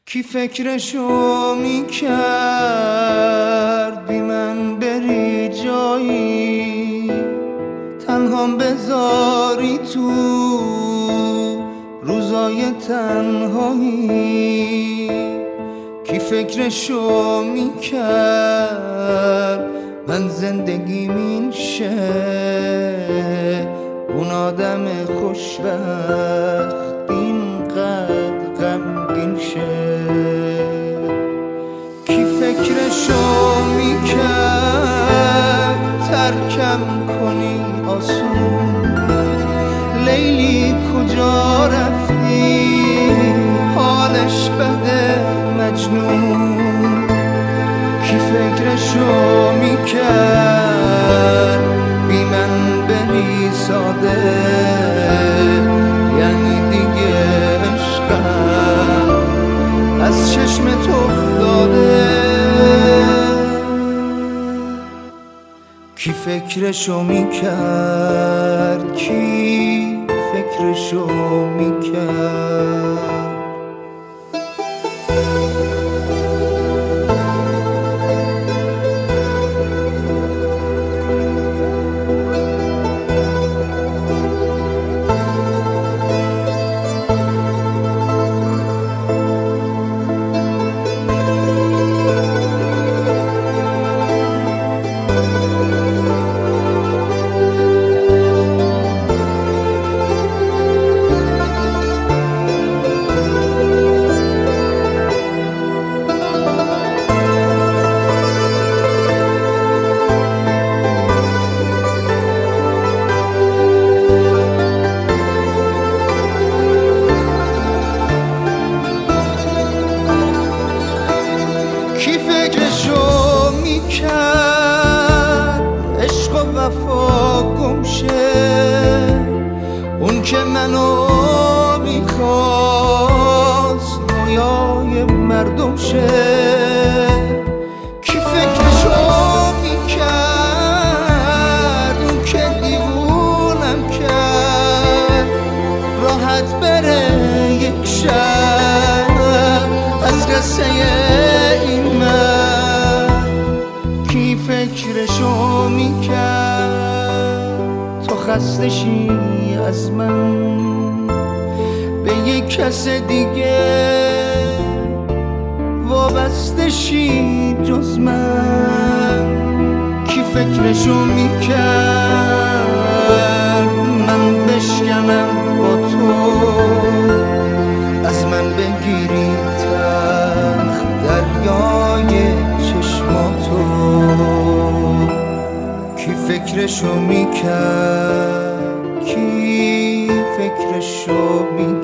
کی فکرشو میکرد بی من بری جایی، تنهام بذاری تو روزای تنهایی. کی فکرشو میکرد من زندگیم این شه، اون آدم خوشبخت اینقدر غمگین شه. کی فکرشو میکرد ترکم کنی آسون، لیلی کجا رفتی حالش بده مجنون. کی فکرشو میکرد بی من بری ساده، یعنی دیگه عشقم از چشمت افتاده. کی فکرشو میکرد، کی فکرشو میکرد. کی فکرشو میکرد عشق و وفا گمشه، اون که منو میخواست رویای مردم شه. کی فکرشو میکرد اون که دیوونم کرد راحت بره یک شب از قصه این من. کی فکرشو میکرد تو خسته شی از من به یک کس دیگه وابسته شی جز من. کی فکرشو میکرد من بشکنم با تو، از من بگیری تلخ دریای چشماتو. کی فکرشو میکرد، کی فکرشو میکرد.